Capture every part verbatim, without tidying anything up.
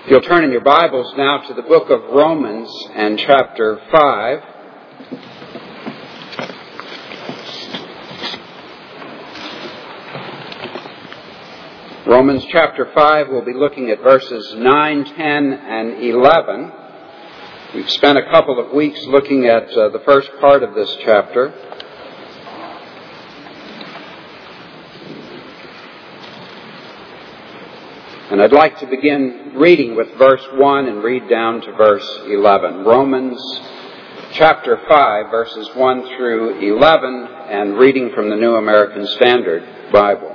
If you'll turn in your Bibles now to the book of Romans and chapter five. Romans chapter five, we'll be looking at verses nine, ten, and eleven. We've spent a couple of weeks looking at uh, the first part of this chapter. And I'd like to begin reading with verse one and read down to verse eleven. Romans chapter five, verses one through eleven, and reading from the New American Standard Bible.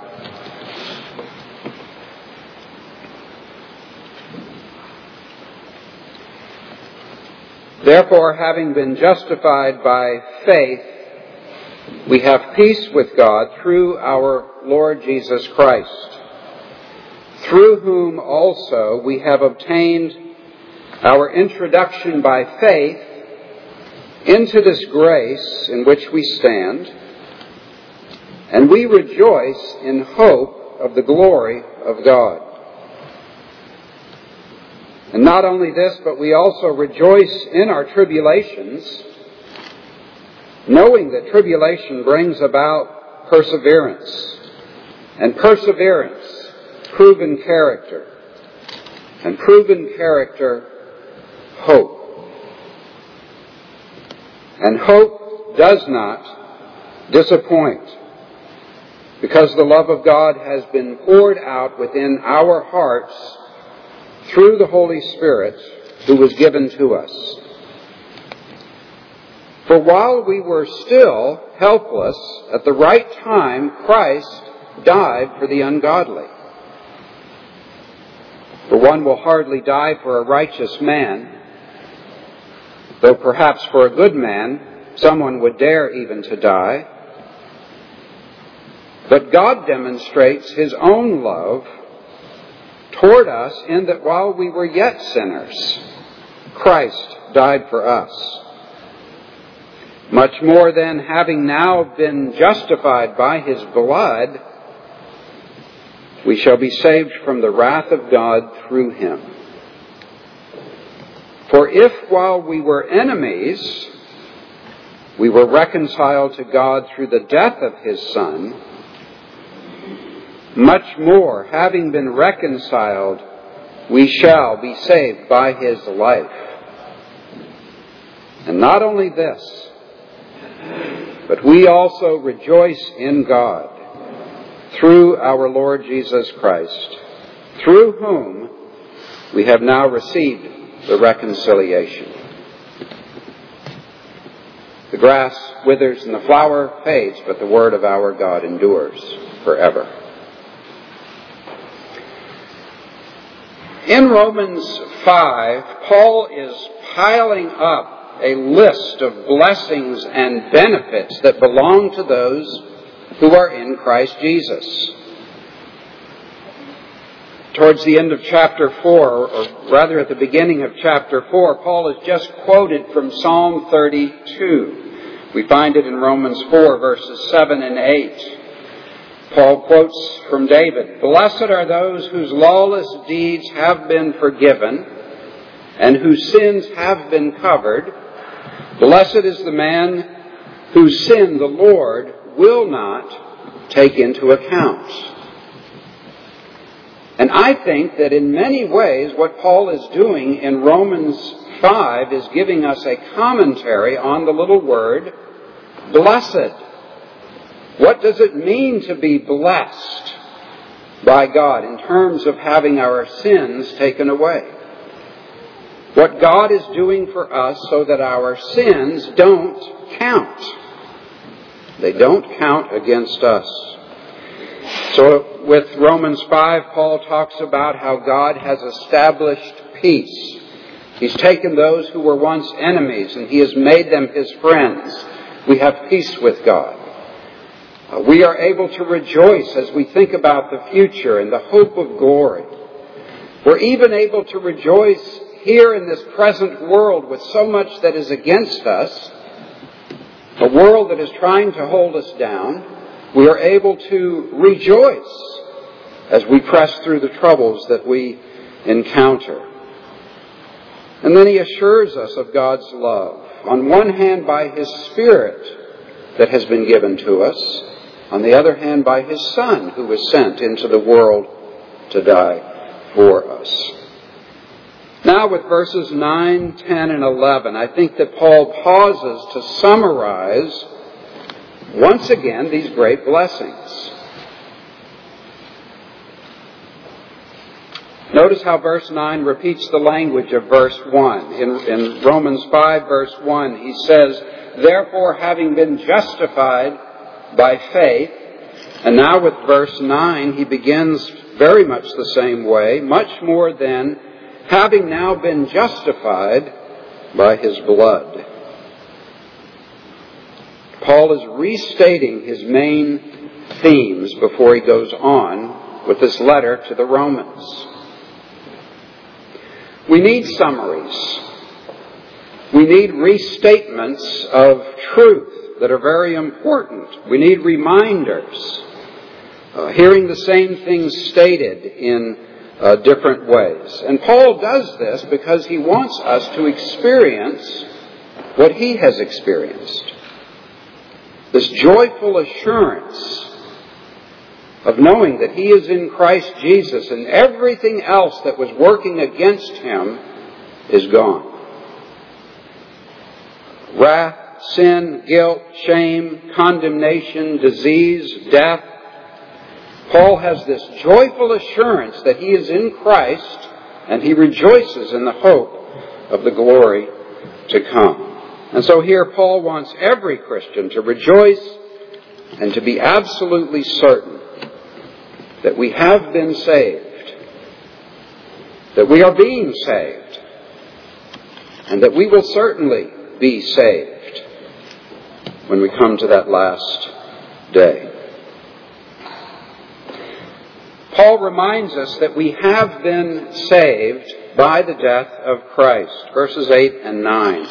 Therefore, having been justified by faith, we have peace with God through our Lord Jesus Christ, through whom also we have obtained our introduction by faith into this grace in which we stand, and we rejoice in hope of the glory of God. And not only this, but we also rejoice in our tribulations, knowing that tribulation brings about perseverance, and perseverance, proven character, and proven character, hope. And hope does not disappoint, because the love of God has been poured out within our hearts through the Holy Spirit who was given to us. For while we were still helpless, at the right time Christ died for the ungodly. For one will hardly die for a righteous man, though perhaps for a good man someone would dare even to die. But God demonstrates His own love toward us in that while we were yet sinners, Christ died for us. Much more then, having now been justified by His blood, we shall be saved from the wrath of God through Him. For if while we were enemies, we were reconciled to God through the death of His Son, much more, having been reconciled, we shall be saved by His life. And not only this, but we also rejoice in God through our Lord Jesus Christ, through whom we have now received the reconciliation. The grass withers and the flower fades, but the word of our God endures forever. In Romans five, Paul is piling up a list of blessings and benefits that belong to those who are in Christ Jesus. Towards the end of chapter four, or rather at the beginning of chapter four, Paul has just quoted from Psalm thirty-two. We find it in Romans four, verses seven and eight. Paul quotes from David, "Blessed are those whose lawless deeds have been forgiven and whose sins have been covered. Blessed is the man whose sin the Lord will not take into account." And I think that in many ways what Paul is doing in Romans five is giving us a commentary on the little word, blessed. What does it mean to be blessed by God in terms of having our sins taken away? What God is doing for us so that our sins don't count. They don't count against us. So with Romans five, Paul talks about how God has established peace. He's taken those who were once enemies and He has made them His friends. We have peace with God. Uh, we are able to rejoice as we think about the future and the hope of glory. We're even able to rejoice here in this present world with so much that is against us, a world that is trying to hold us down. We are able to rejoice as we press through the troubles that we encounter. And then he assures us of God's love. On one hand, by His Spirit that has been given to us. On the other hand, by His Son, who was sent into the world to die for us. Now with verses nine, ten, and eleven, I think that Paul pauses to summarize once again these great blessings. Notice how verse nine repeats the language of verse one. In, in Romans five, verse one, he says, "Therefore, having been justified by faith," and now with verse nine, he begins very much the same way, "much more than, having now been justified by His blood." Paul is restating his main themes before he goes on with this letter to the Romans. We need summaries. We need restatements of truth that are very important. We need reminders. Uh, hearing the same things stated in uh, different ways. And Paul does this because he wants us to experience what he has experienced. This joyful assurance of knowing that he is in Christ Jesus and everything else that was working against him is gone. Wrath, sin, guilt, shame, condemnation, disease, death. Paul has this joyful assurance that he is in Christ and he rejoices in the hope of the glory to come. And so here Paul wants every Christian to rejoice and to be absolutely certain that we have been saved, that we are being saved, and that we will certainly be saved when we come to that last day. Paul reminds us that we have been saved by the death of Christ. Verses eight and nine.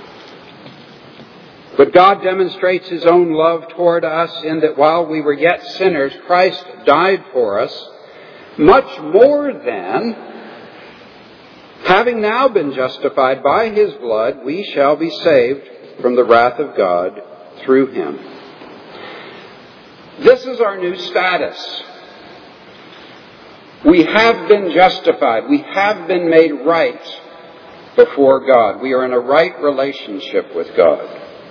"But God demonstrates His own love toward us in that while we were yet sinners, Christ died for us. Much more then, having now been justified by His blood, we shall be saved from the wrath of God through Him." This is our new status. We have been justified. We have been made right before God. We are in a right relationship with God.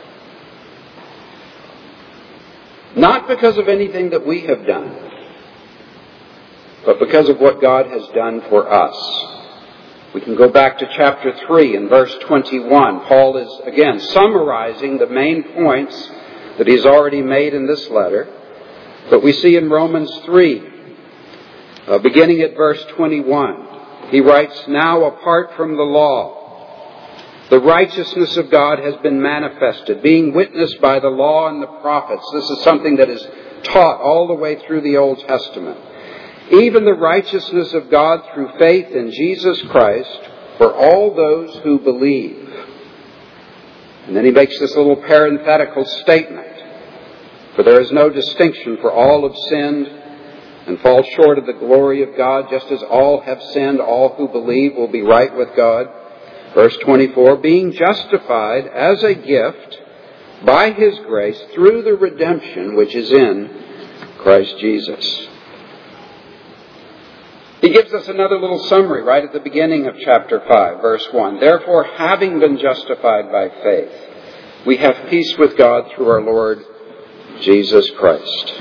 Not because of anything that we have done, but because of what God has done for us. We can go back to chapter three and verse twenty-one. Paul is, again, summarizing the main points that he's already made in this letter. But we see in Romans three, uh, beginning at verse twenty-one, he writes, "Now apart from the law, the righteousness of God has been manifested, being witnessed by the law and the prophets." This is something that is taught all the way through the Old Testament. "Even the righteousness of God through faith in Jesus Christ for all those who believe." And then he makes this little parenthetical statement. "For there is no distinction, for all have sinned and fall short of the glory of God, just as all have sinned, all who believe will be right with God." Verse twenty-four, "Being justified as a gift by His grace through the redemption which is in Christ Jesus." He gives us another little summary right at the beginning of chapter five, verse one. "Therefore, having been justified by faith, we have peace with God through our Lord Jesus Christ."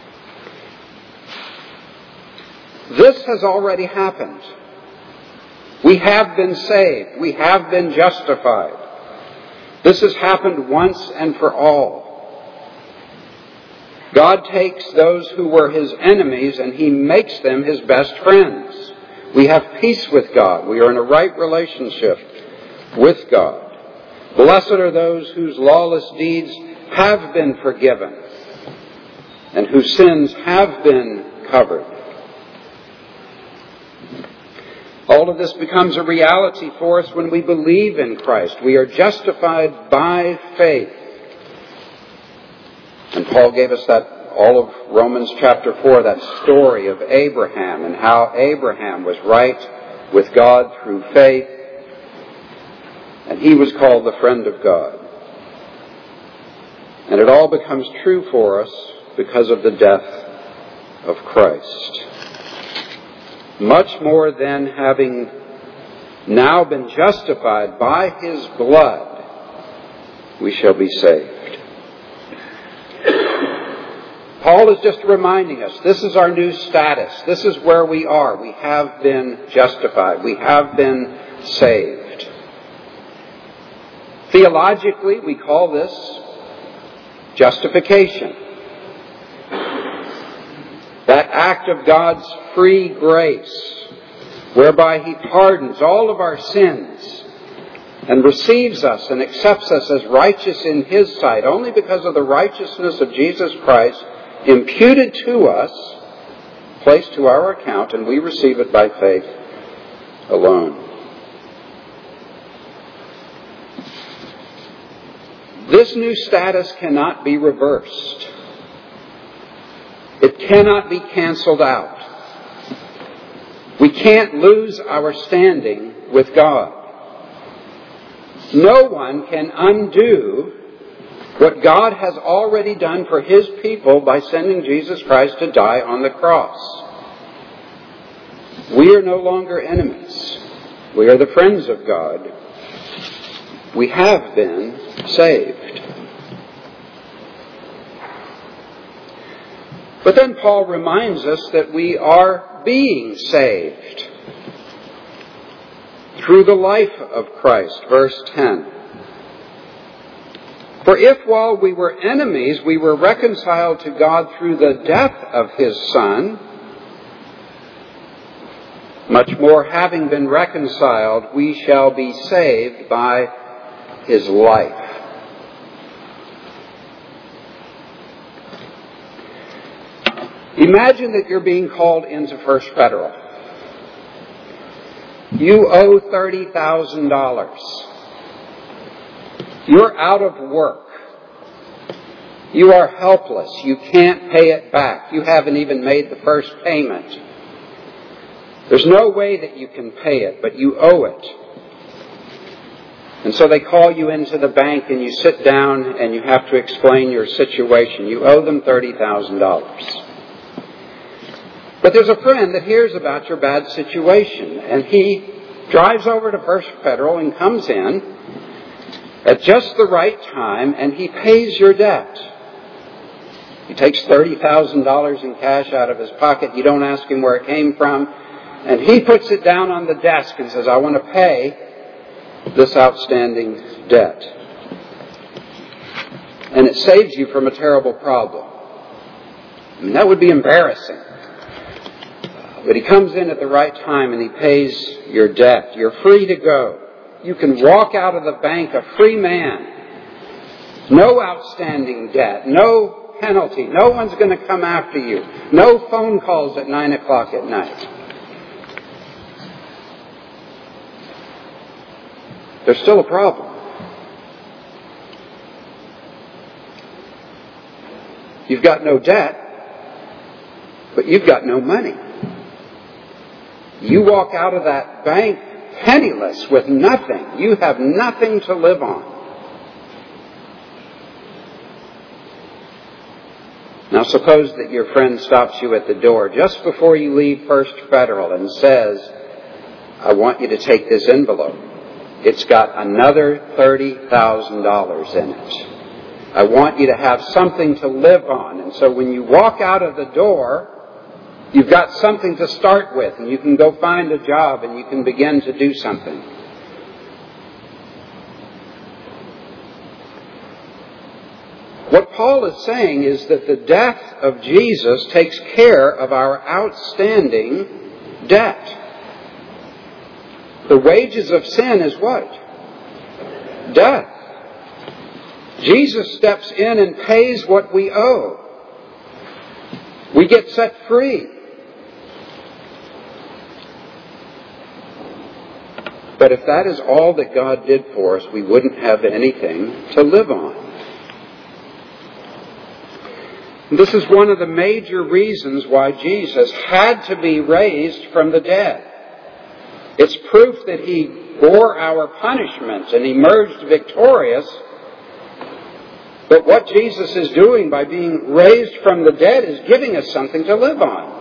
This has already happened. We have been saved. We have been justified. This has happened once and for all. God takes those who were His enemies and He makes them His best friends. We have peace with God. We are in a right relationship with God. Blessed are those whose lawless deeds have been forgiven and whose sins have been covered. All of this becomes a reality for us when we believe in Christ. We are justified by faith. And Paul gave us that, all of Romans chapter four, that story of Abraham and how Abraham was right with God through faith. And he was called the friend of God. And it all becomes true for us because of the death of Christ. Much more than having now been justified by his blood, we shall be saved. Paul is just reminding us, this is our new status. This is where we are. We have been justified. We have been saved. Theologically, we call this justification. That act of God's free grace, whereby he pardons all of our sins and receives us and accepts us as righteous in his sight, only because of the righteousness of Jesus Christ imputed to us, placed to our account, and we receive it by faith alone. This new status cannot be reversed. It cannot be canceled out. We can't lose our standing with God. No one can undo what God has already done for his people by sending Jesus Christ to die on the cross. We are no longer enemies. We are the friends of God. We have been saved. But then Paul reminds us that we are being saved through the life of Christ. Verse ten. For if while we were enemies we were reconciled to God through the death of his Son, much more having been reconciled, we shall be saved by his life. Imagine that you're being called into First Federal. You owe thirty thousand dollars. You're out of work. You are helpless. You can't pay it back. You haven't even made the first payment. There's no way that you can pay it, but you owe it. And so they call you into the bank and you sit down and you have to explain your situation. You owe them thirty thousand dollars. But there's a friend that hears about your bad situation, and he drives over to First Federal and comes in at just the right time, and he pays your debt. He takes thirty thousand dollars in cash out of his pocket. You don't ask him where it came from. And he puts it down on the desk and says, I want to pay this outstanding debt. And it saves you from a terrible problem. I mean, that would be embarrassing. But he comes in at the right time and he pays your debt. You're free to go. You can walk out of the bank a free man. No outstanding debt. No penalty. No one's going to come after you. No phone calls at nine o'clock at night. There's still a problem. You've got no debt, but you've got no money. You walk out of that bank penniless with nothing. You have nothing to live on. Now suppose that your friend stops you at the door just before you leave First Federal and says, I want you to take this envelope. It's got another thirty thousand dollars in it. I want you to have something to live on. And so when you walk out of the door, you've got something to start with, and you can go find a job and you can begin to do something. What Paul is saying is that the death of Jesus takes care of our outstanding debt. The wages of sin is what? Death. Jesus steps in and pays what we owe. We get set free. But if that is all that God did for us, we wouldn't have anything to live on. This is one of the major reasons why Jesus had to be raised from the dead. It's proof that He bore our punishment and emerged victorious. But what Jesus is doing by being raised from the dead is giving us something to live on.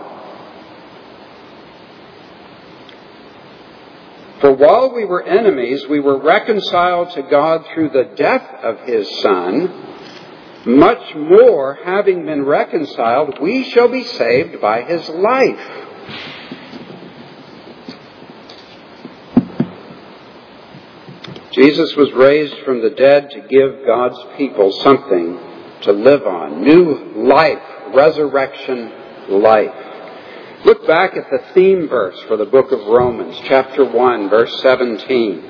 For while we were enemies, we were reconciled to God through the death of His Son. Much more, having been reconciled, we shall be saved by His life. Jesus was raised from the dead to give God's people something to live on. New life, resurrection life. Look back at the theme verse for the book of Romans, chapter one, verse seventeen.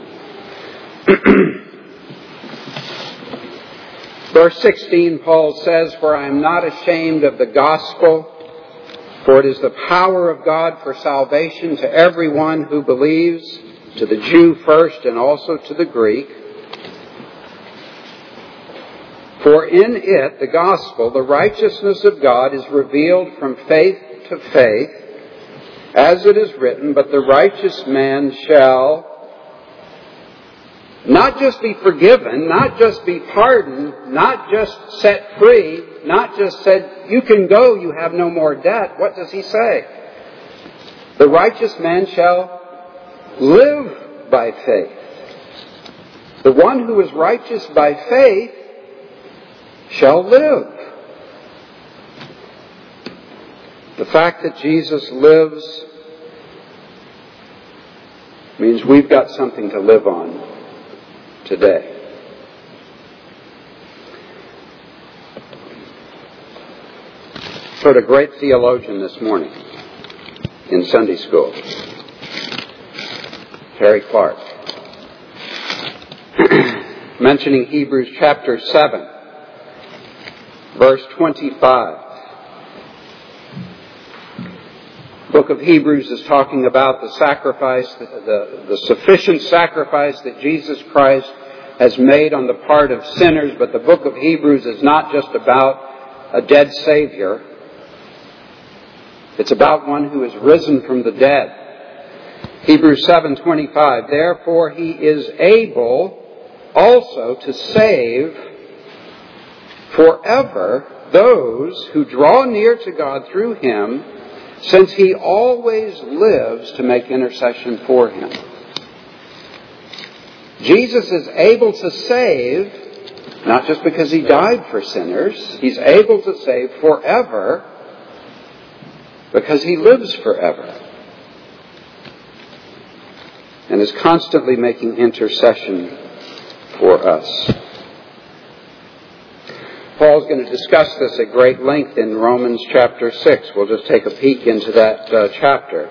Verse sixteen, Paul says, "For I am not ashamed of the gospel, for it is the power of God for salvation to everyone who believes, to the Jew first and also to the Greek. For in it, the gospel, the righteousness of God is revealed from faith to faith, as it is written, but the righteous man shall not just be forgiven, not just be pardoned, not just set free, not just said, you can go, you have no more debt." What does he say? The righteous man shall live by faith. The one who is righteous by faith shall live. The fact that Jesus lives means we've got something to live on today. Heard a great theologian this morning in Sunday school, Terry Clark, mentioning Hebrews chapter seven, verse twenty-five. The book of Hebrews is talking about the sacrifice, the, the, the sufficient sacrifice that Jesus Christ has made on the part of sinners, but the book of Hebrews is not just about a dead Savior. It's about one who is risen from the dead. Hebrews seven twenty-five, "Therefore He is able also to save forever those who draw near to God through Him, since He always lives to make intercession for him." Jesus is able to save, not just because He died for sinners. He's able to save forever because He lives forever and is constantly making intercession for us. Paul's going to discuss this at great length in Romans chapter six. We'll just take a peek into that uh, chapter.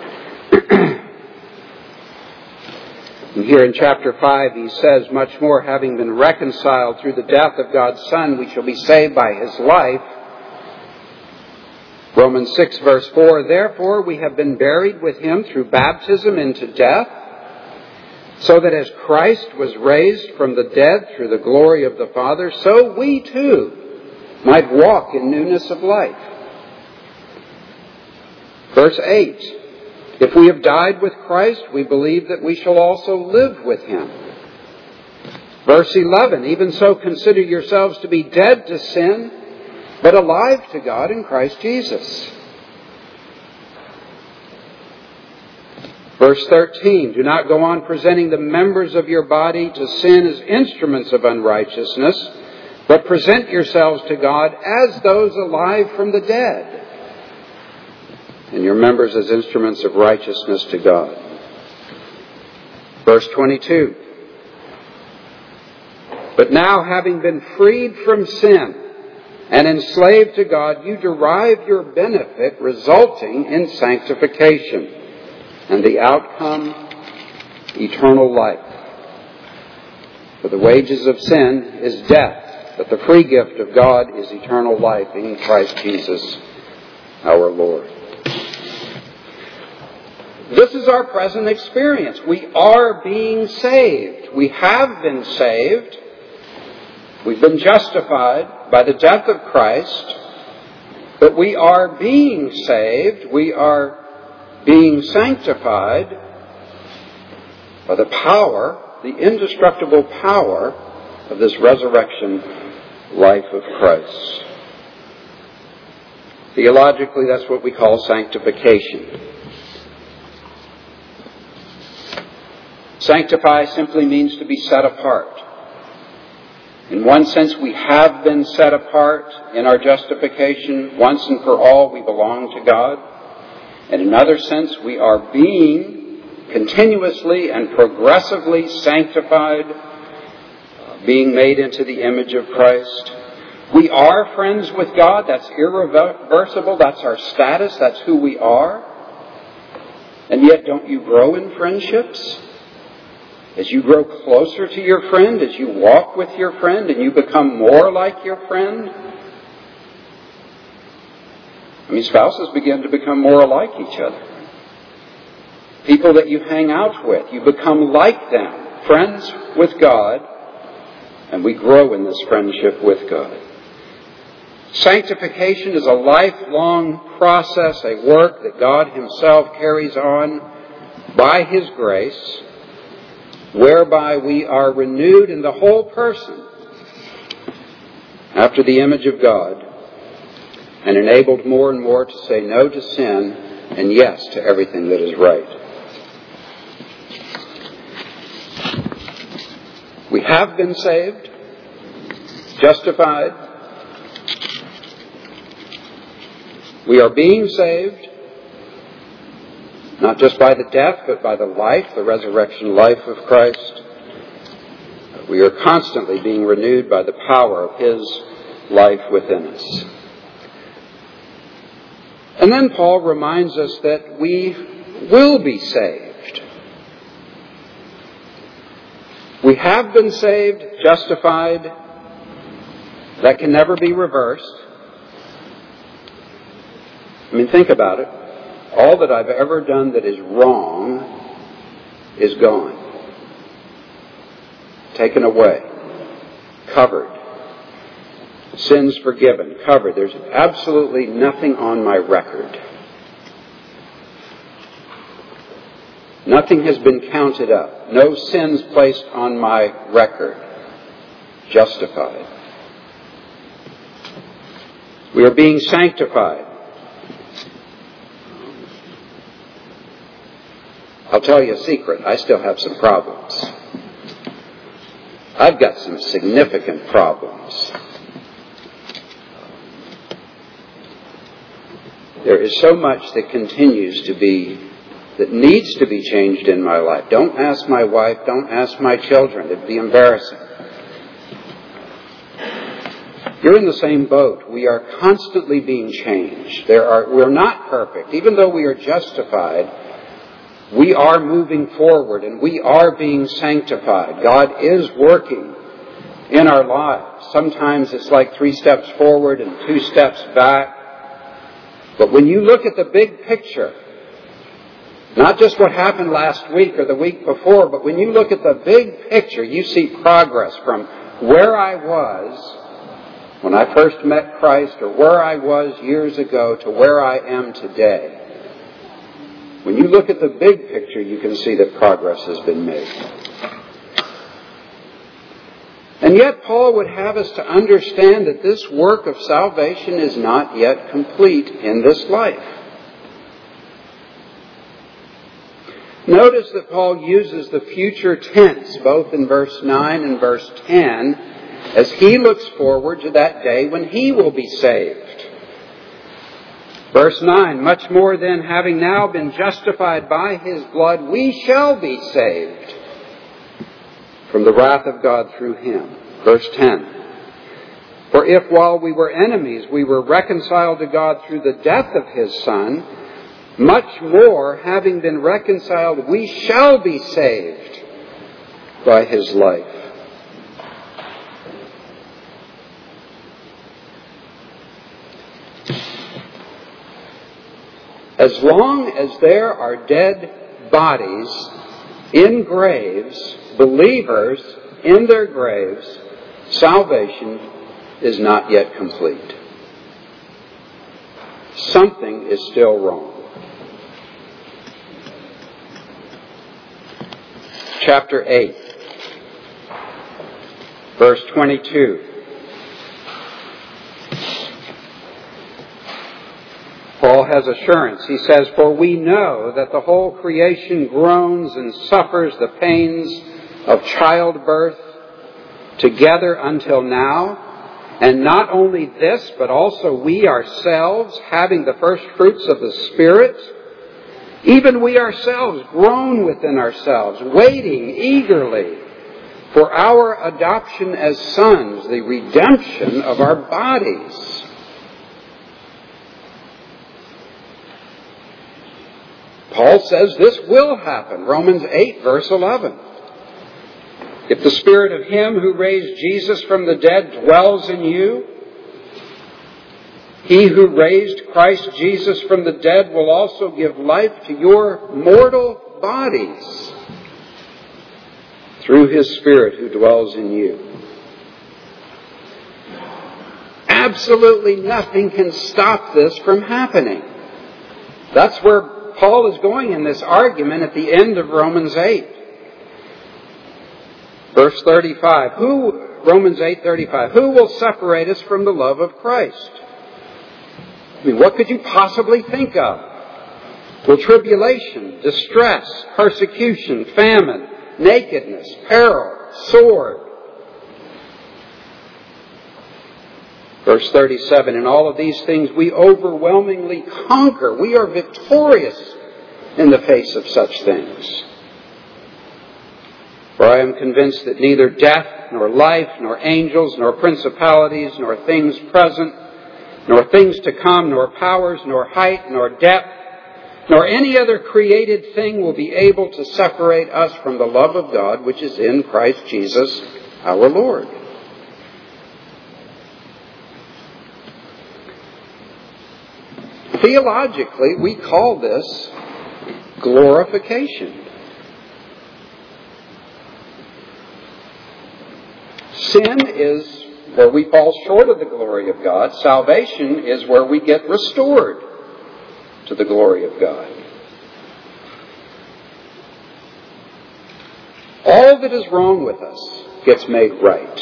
And here in chapter five, he says, "Much more, having been reconciled through the death of God's Son, we shall be saved by His life." Romans six, verse four, "Therefore we have been buried with Him through baptism into death, so that as Christ was raised from the dead through the glory of the Father, so we too might walk in newness of life." Verse eight, "If we have died with Christ, we believe that we shall also live with Him." Verse eleven, "Even so consider yourselves to be dead to sin, but alive to God in Christ Jesus." Verse thirteen, "Do not go on presenting the members of your body to sin as instruments of unrighteousness, but present yourselves to God as those alive from the dead, and your members as instruments of righteousness to God." Verse twenty-two, "But now, having been freed from sin and enslaved to God, you derive your benefit resulting in sanctification, and the outcome, eternal life. For the wages of sin is death, but the free gift of God is eternal life in Christ Jesus our Lord." This is our present experience. We are being saved. We have been saved. We've been justified by the death of Christ. But we are being saved. We are being sanctified by the power, the indestructible power of this resurrection life of Christ. Theologically, that's what we call sanctification. Sanctify simply means to be set apart. In one sense, we have been set apart in our justification. Once and for all, we belong to God. In another sense, we are being continuously and progressively sanctified, being made into the image of Christ. We are friends with God. That's irreversible. That's our status. That's who we are. And yet, don't you grow in friendships? As you grow closer to your friend, as you walk with your friend, and you become more like your friend, I mean, spouses begin to become more like each other. People that you hang out with, you become like them, friends with God, and we grow in this friendship with God. Sanctification is a lifelong process, a work that God Himself carries on by His grace, whereby we are renewed in the whole person after the image of God and enabled more and more to say no to sin and yes to everything that is right. We have been saved, justified. We are being saved, not just by the death, but by the life, the resurrection life of Christ. We are constantly being renewed by the power of His life within us. And then Paul reminds us that we will be saved. We have been saved, justified. That can never be reversed. I mean, think about it. All that I've ever done that is wrong is gone. Taken away. Covered. Sins forgiven. Covered. There's absolutely nothing on my record. Nothing has been counted up. No sins placed on my record. Justified. We are being sanctified. I'll tell you a secret. I still have some problems. I've got some significant problems. There is so much that continues to be, that needs to be changed in my life. Don't ask my wife. Don't ask my children. It'd be embarrassing. You're in the same boat. We are constantly being changed. There are, we're not perfect. Even though we are justified, we are moving forward and we are being sanctified. God is working in our lives. Sometimes it's like three steps forward and two steps back. But when you look at the big picture, not just what happened last week or the week before, but when you look at the big picture, you see progress from where I was when I first met Christ or where I was years ago to where I am today. When you look at the big picture, you can see that progress has been made. And yet Paul would have us to understand that this work of salvation is not yet complete in this life. Notice that Paul uses the future tense, both in verse nine and verse ten, as he looks forward to that day when he will be saved. Verse nine, much more than having now been justified by His blood, we shall be saved from the wrath of God through Him. Verse ten, for if while we were enemies we were reconciled to God through the death of His Son, much more, having been reconciled, we shall be saved by His life. As long as there are dead bodies in graves, believers in their graves, salvation is not yet complete. Something is still wrong. chapter eight, verse twenty-two. Paul has assurance. He says, "For we know that the whole creation groans and suffers the pains of childbirth together until now. And not only this, but also we ourselves, having the first fruits of the Spirit, even we ourselves groan within ourselves, waiting eagerly for our adoption as sons, the redemption of our bodies." Paul says this will happen. Romans eight, verse eleven. If the Spirit of Him who raised Jesus from the dead dwells in you, He who raised Christ Jesus from the dead will also give life to your mortal bodies through His Spirit who dwells in you. Absolutely nothing can stop this from happening. That's where Paul is going in this argument at the end of Romans eight. Verse thirty-five, who, Romans eight thirty-five, who will separate us from the love of Christ? I mean, what could you possibly think of? Will tribulation, distress, persecution, famine, nakedness, peril, sword? Verse thirty-seven, in all of these things we overwhelmingly conquer. We are victorious in the face of such things. For I am convinced that neither death, nor life, nor angels, nor principalities, nor things present, nor things to come, nor powers, nor height, nor depth, nor any other created thing will be able to separate us from the love of God which is in Christ Jesus our Lord. Theologically, we call this glorification. Sin is where we fall short of the glory of God. Salvation is where we get restored to the glory of God. All that is wrong with us gets made right.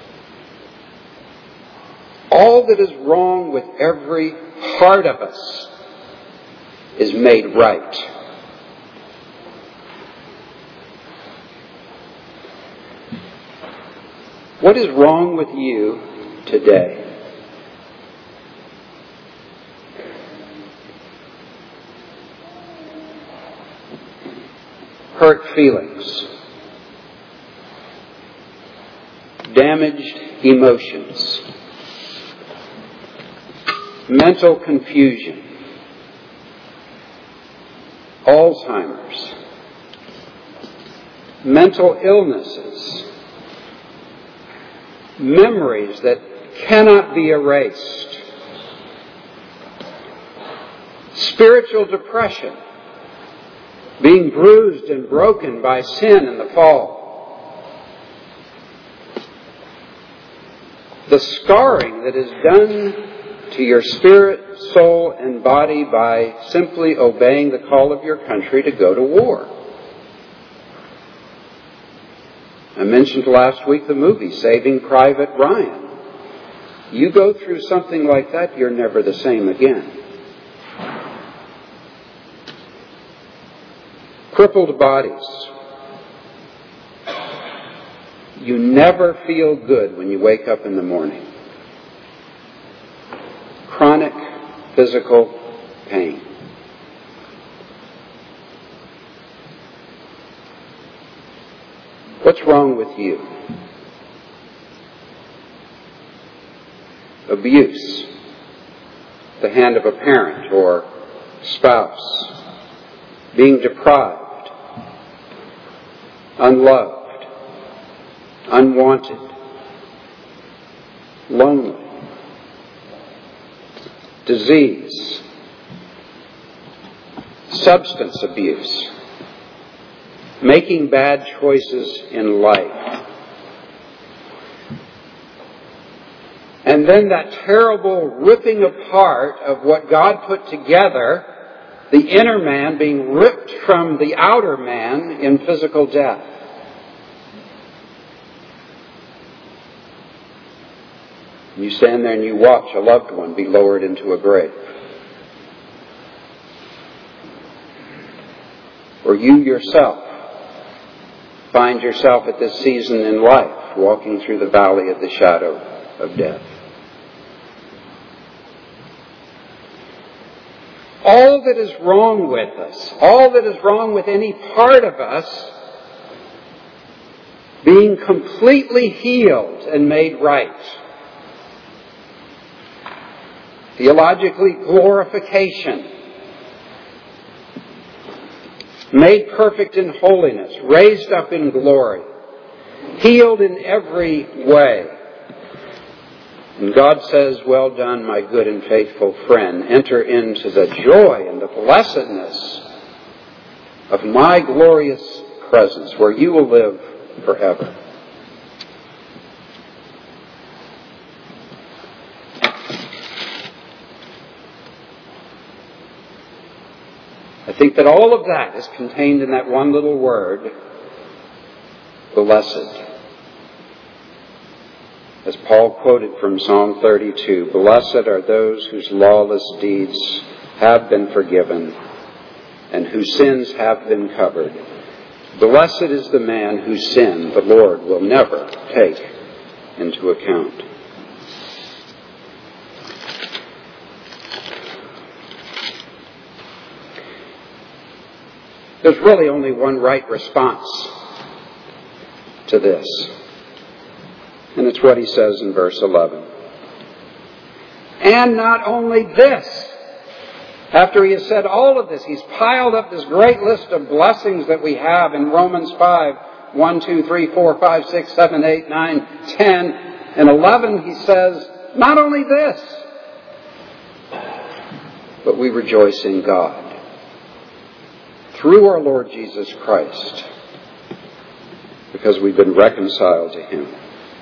All that is wrong with every part of us is made right. What is wrong with you today? Hurt feelings, damaged emotions, mental confusion, Alzheimer's, mental illnesses, memories that cannot be erased, spiritual depression, being bruised and broken by sin and the fall, the scarring that is done to your spirit, soul, and body by simply obeying the call of your country to go to war. I mentioned last week the movie Saving Private Ryan. You go through something like that, you're never the same again. Crippled bodies. You never feel good when you wake up in the morning. Chronic physical pain. What's wrong with you? Abuse. The hand of a parent or spouse. Being deprived. Unloved. Unwanted. Lonely. Disease. Substance abuse. Making bad choices in life. And then that terrible ripping apart of what God put together, the inner man being ripped from the outer man in physical death. You stand there and you watch a loved one be lowered into a grave. Or you yourself find yourself at this season in life walking through the valley of the shadow of death. All that is wrong with us, all that is wrong with any part of us, being completely healed and made right. Theologically, glorification. Made perfect in holiness, raised up in glory, healed in every way. And God says, well done, my good and faithful friend. Enter into the joy and the blessedness of my glorious presence, where you will live forever. I think that all of that is contained in that one little word, blessed. As Paul quoted from Psalm thirty-two, blessed are those whose lawless deeds have been forgiven and whose sins have been covered. Blessed is the man whose sin the Lord will never take into account. There's really only one right response to this. And it's what he says in verse eleven. And not only this, after he has said all of this, he's piled up this great list of blessings that we have in Romans five, one, two, three, four, five, six, seven, eight, nine, ten, and eleven, he says, not only this, but we rejoice in God through our Lord Jesus Christ, because we've been reconciled to Him.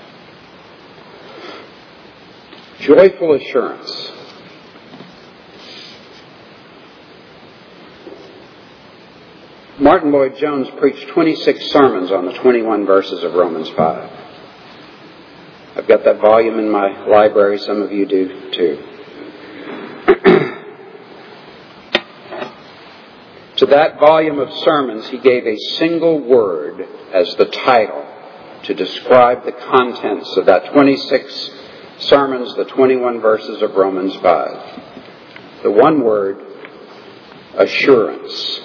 Joyful assurance. Martin Lloyd-Jones preached twenty-six sermons on the twenty-one verses of Romans five. I've got that volume in my library. Some of you do too. To that volume of sermons, he gave a single word as the title to describe the contents of that twenty-six sermons, the twenty-one verses of Romans five. The one word, assurance.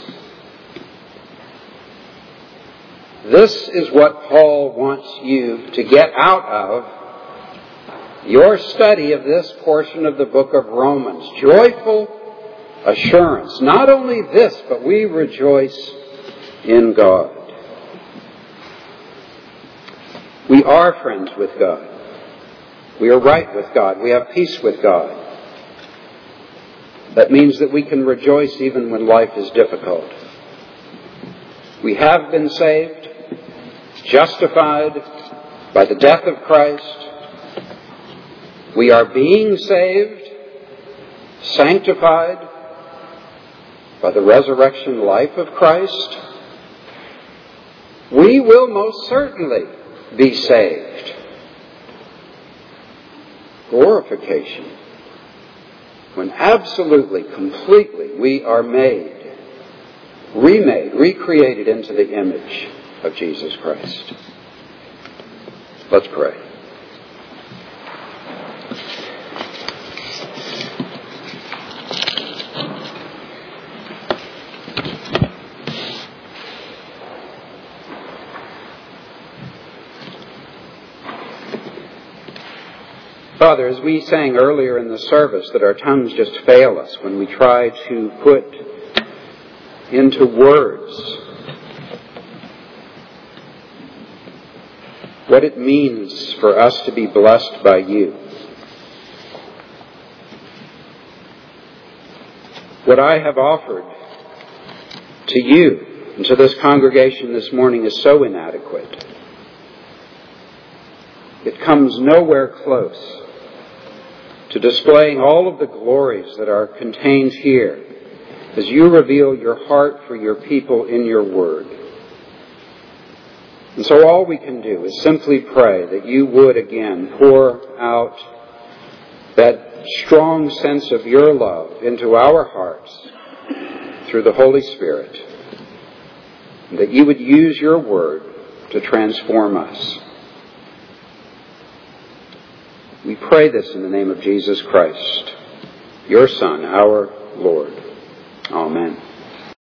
This is what Paul wants you to get out of your study of this portion of the book of Romans. Joyful assurance. Not only this, but we rejoice in God. We are friends with God. We are right with God. We have peace with God. That means that we can rejoice even when life is difficult. We have been saved, justified by the death of Christ. We are being saved, sanctified by the resurrection life of Christ. We will most certainly be saved. Glorification. When absolutely, completely we are made, remade, recreated into the image of Jesus Christ. Let's pray. Father, as we sang earlier in the service that our tongues just fail us when we try to put into words what it means for us to be blessed by you. What I have offered to you and to this congregation this morning is so inadequate. It comes nowhere close to displaying all of the glories that are contained here as you reveal your heart for your people in your word. And so all we can do is simply pray that you would again pour out strong sense of your love into our hearts through the Holy Spirit, and that you would use your word to transform us. We pray this in the name of Jesus Christ, your Son, our Lord. Amen.